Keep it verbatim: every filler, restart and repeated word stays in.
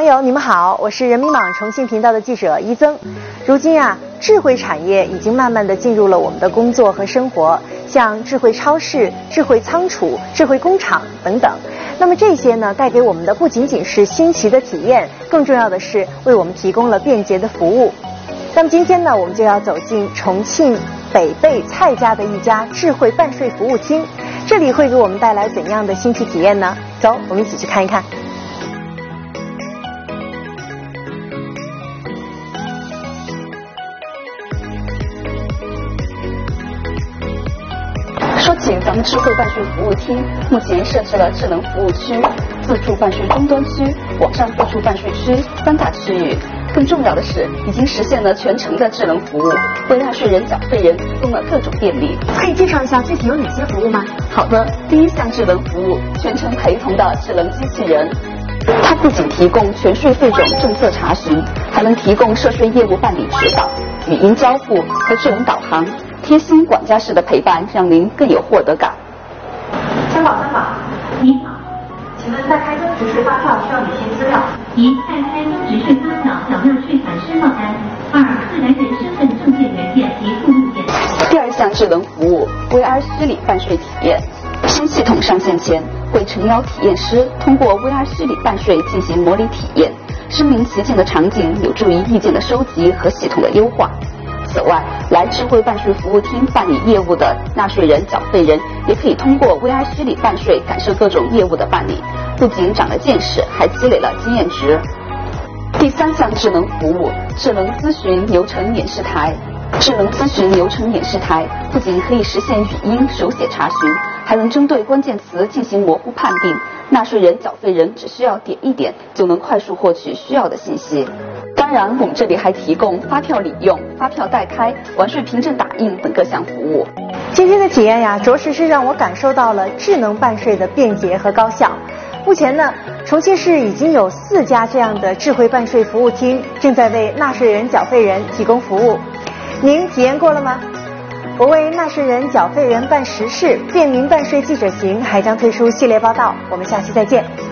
网友，你们好，我是人民网重庆频道的记者一增。如今啊，智慧产业已经慢慢的进入了我们的工作和生活，像智慧超市、智慧仓储、智慧工厂等等。那么这些呢，带给我们的不仅仅是新奇的体验，更重要的是为我们提供了便捷的服务。那么今天呢，我们就要走进重庆北碚蔡家的一家智慧办税服务厅，这里会给我们带来怎样的新奇体验呢？走，我们一起去看一看。 说起咱们智慧办税服务厅，目前设置了智能服务区、自助办税终端区、网上自助办税区三大区域。更重要的是，已经实现了全程的智能服务，为纳税人、缴费人提供了各种便利。 可以介绍一下具体有哪些服务吗？ 好的，第一项智能服务，全程陪同的智能机器人。它不仅提供全税费种政策查询，还能提供涉税业务办理指导、语音交付和智能导航。贴心管家式的陪伴，让您更有获得感。 参保参保，您好，请问在开征值税发票需要哪些资料？一、在开征值税发票缴纳税款申报单；二、自然人身份证件原件及附录件。 第二项智能服务 V R 虚拟办税体验。新系统上线前，会诚邀体验师通过 V R 虚拟办税进行模拟体验，身临其境的场景有助于意见的收集和系统的优化。此外，来智慧办税服务厅办理业务的纳税人、缴费人，也可以通过 V R 虚拟办税感受各种业务的办理，不仅长了见识，还积累了经验值。第三项智能服务，智能咨询流程演示台。智能咨询流程演示台不仅可以实现语音、手写查询，还能针对关键词进行模糊判定，纳税人、缴费人只需要点一点就能快速获取需要的信息。当然，我们这里还提供发票领用、发票代开、完税凭证打印等各项服务。 今天的体验呀，着实是让我感受到了智能办税的便捷和高效。目前呢，重庆市已经有四家这样的智慧办税服务厅正在为纳税人、缴费人提供服务。您体验过了吗？我为纳税人、缴费人办实事，便民办税记者行还将推出系列报道，我们下期再见。